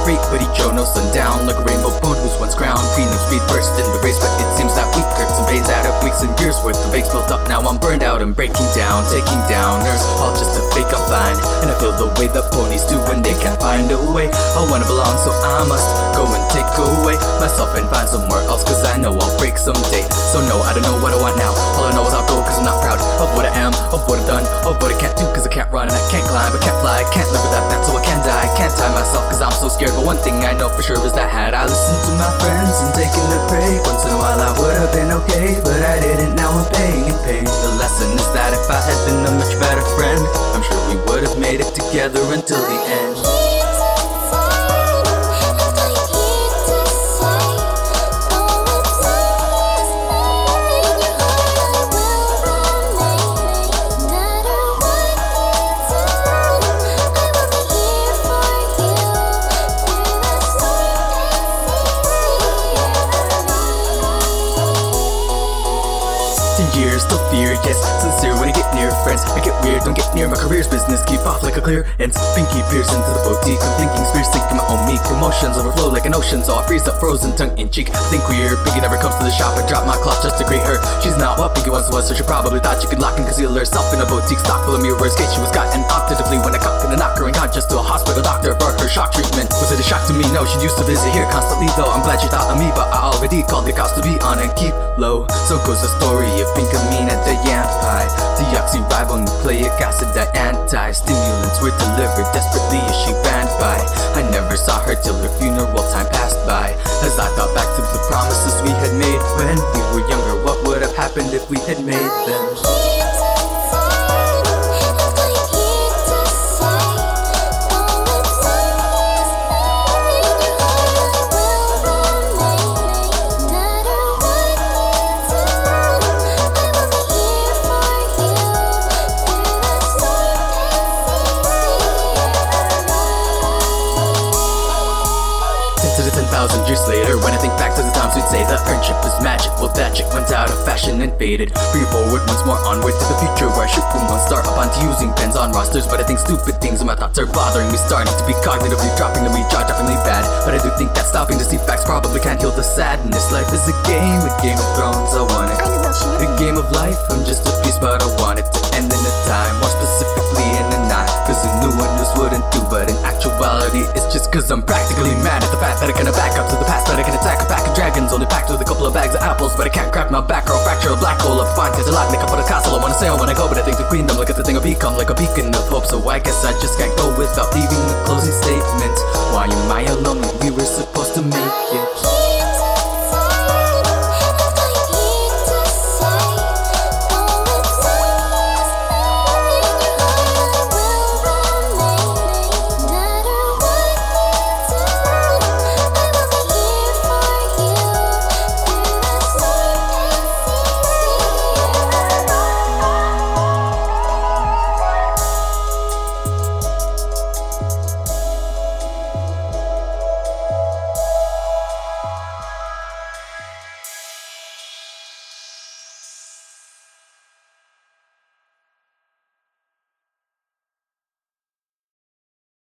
rate, but each show no sundown. Like a rainbow bone who's once crowned. Premium speed burst in the race, but it seems that we hurt some veins out of weeks and years worth of aches built up. Now I'm burned out and breaking down, taking downers, all just to fake I'm fine. And I feel the way the ponies do when they can't find a way. I wanna belong, so I must go and take away myself and find somewhere else, cause I know I'll break someday. So no, I don't know what I want now. All I know is I'll go, cause I'm not proud of what I am, of what I've done, of what I can't do, cause I can't run and I can't climb, I can't fly, I can't live without that, so I can't die. I can't tie myself cause I'm so scared, but one thing I know for sure is that had I listened to my friends and taken a break, once in a while I would have been okay, but I didn't. Now I'm paying in pain. The lesson is that if I had been a much better friend, I'm sure we would have made it together until the end. Years, still fear, yes, sincere when I get near friends. I get weird, don't get near my career's business. Keep off like a clear ends. Pinky pierce into the boutique. I'm thinking spheres sinking my own meek. Emotions overflow like an ocean, so I freeze up frozen tongue in cheek. I think weird, Pinky never comes to the shop. I drop my cloth just to greet her. She's not what Pinky once was, so she probably thought she could lock and conceal herself in a boutique stock full of mirrors. Case she was gotten octatively when I cocked and knocked her unconscious to a hospital doctor for her shock treatment. Was it a shock to me? No, she used to visit here constantly though. I'm glad she thought of me, but I already called the cops to be on and keep low. So goes the story of Pinkamene at the yam pie. Deoxyribonucleic acid, that anti-stimulants were delivered desperately as she ran by. I never saw her till her funeral time passed by. As I thought back to the promises we had made when we were younger, what would have happened if we had made them? To the 10,000 years later, when I think back to the times we'd say the friendship was magic, well that chick went out of fashion and faded. Free forward once more, onward to the future, where I shoot from one start up onto using pens on rosters. But I think stupid things and my thoughts are bothering me, starting to be cognitively dropping to me, jaw-droppingly bad. But I do think that stopping to see facts probably can't heal the sadness. Life is a Game of Thrones, I want it. A game of life, I'm just a piece, but I want it to end in a time, more specifically in a night. Cause a new one just wouldn't do, but in actuality it's just cause I'm practically mad at the fact that I can back up to the past, that I can attack a pack of dragons only packed with a couple of bags of apples. But I can't crack my back or I'll fracture a black hole up fine, cause I like up on a castle. I wanna sail when I go, but I think the queendom, look at the thing, I'll become like a beacon of hope. So I guess I just can't go without leaving a closing statement. Why am I alone when we were supposed to make it?